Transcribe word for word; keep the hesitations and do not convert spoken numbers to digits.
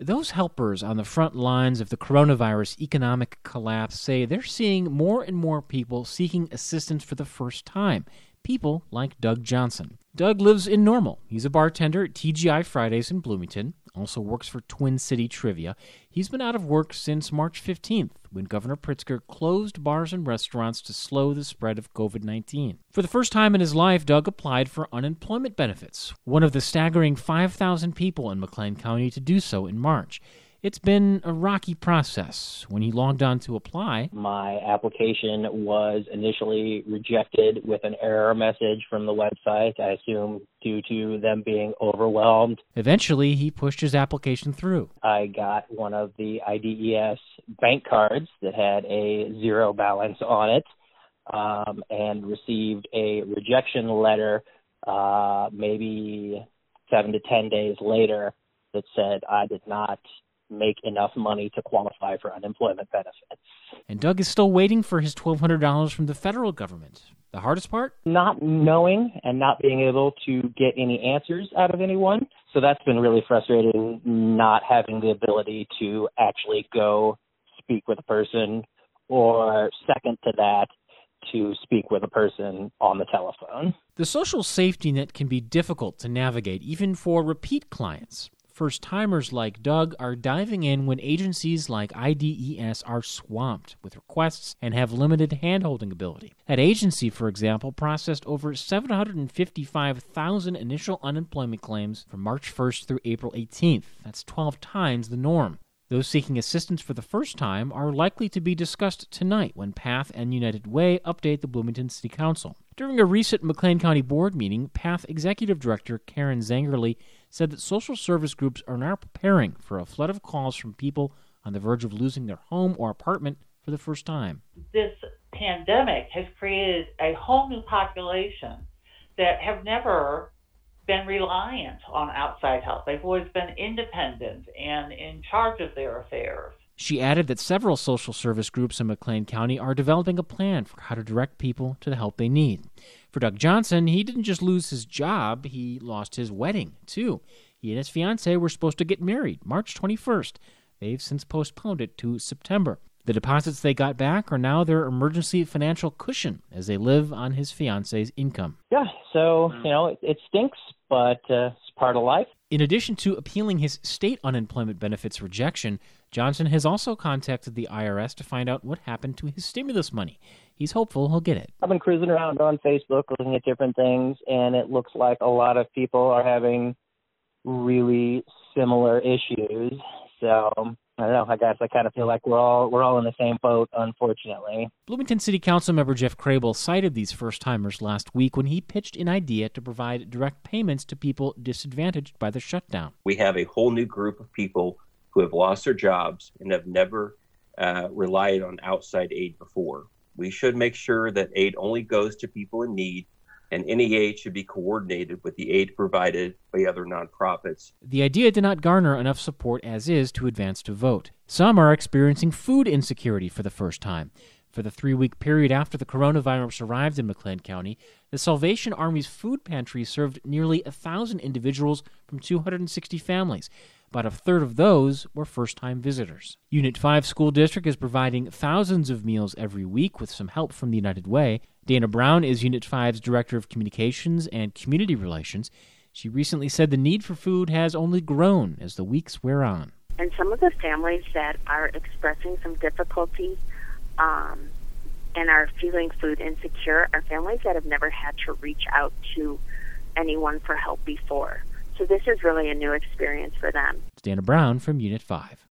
Those helpers on the front lines of the coronavirus economic collapse say they're seeing more and more people seeking assistance for the first time. People like Doug Johnson. Doug lives in Normal. He's a bartender at T G I Fridays in Bloomington, also works for Twin City Trivia. He's been out of work since March fifteenth, when Governor Pritzker closed bars and restaurants to slow the spread of covid nineteen. For the first time in his life, Doug applied for unemployment benefits, one of the staggering five thousand people in McLean County to do so in March. It's been a rocky process. When he logged on to apply, my application was initially rejected with an error message from the website, I assume due to them being overwhelmed. Eventually, he pushed his application through. I got one of the I D E S bank cards that had a zero balance on it, um, and received a rejection letter uh, maybe seven to ten days later that said I did not make enough money to qualify for unemployment benefits. And Doug is still waiting for his twelve hundred dollars from the federal government. The hardest part? Not knowing and not being able to get any answers out of anyone. So that's been really frustrating, not having the ability to actually go speak with a person, or second to that, to speak with a person on the telephone. The social safety net can be difficult to navigate, even for repeat clients. First-timers like Doug are diving in when agencies like I D E S are swamped with requests and have limited hand-holding ability. That agency, for example, processed over seven hundred fifty-five thousand initial unemployment claims from March first through April eighteenth. That's twelve times the norm. Those seeking assistance for the first time are likely to be discussed tonight when PATH and United Way update the Bloomington City Council. During a recent McLean County Board meeting, PATH Executive Director Karen Zangerly said that social service groups are now preparing for a flood of calls from people on the verge of losing their home or apartment for the first time. This pandemic has created a whole new population that have never been reliant on outside help. They've always been independent and in charge of their affairs. She added that several social service groups in McLean County are developing a plan for how to direct people to the help they need. For Doug Johnson, he didn't just lose his job, he lost his wedding, too. He and his fiancée were supposed to get married March twenty-first. They've since postponed it to September. The deposits they got back are now their emergency financial cushion as they live on his fiancée's income. Yeah, so, you know, it, it stinks, but uh, it's part of life. In addition to appealing his state unemployment benefits rejection, Johnson has also contacted the I R S to find out what happened to his stimulus money. He's hopeful he'll get it. I've been cruising around on Facebook looking at different things, and it looks like a lot of people are having really similar issues. So I don't know, I guess I kind of feel like we're all we're all in the same boat, unfortunately. Bloomington City Council member Jeff Crable cited these first-timers last week when he pitched an idea to provide direct payments to people disadvantaged by the shutdown. We have a whole new group of people who have lost their jobs and have never uh, relied on outside aid before. We should make sure that aid only goes to people in need, and any aid should be coordinated with the aid provided by other nonprofits. The idea did not garner enough support as is to advance to vote. Some are experiencing food insecurity for the first time. For the three-week period after the coronavirus arrived in McLean County, the Salvation Army's food pantry served nearly one thousand individuals from two hundred sixty families. About a third of those were first-time visitors. Unit five School District is providing thousands of meals every week with some help from the United Way. Dana Brown is Unit five's Director of Communications and Community Relations. She recently said the need for food has only grown as the weeks wear on. And some of the families that are expressing some difficulty um, and are feeling food insecure are families that have never had to reach out to anyone for help before. So this is really a new experience for them. It's Dana Brown from Unit five.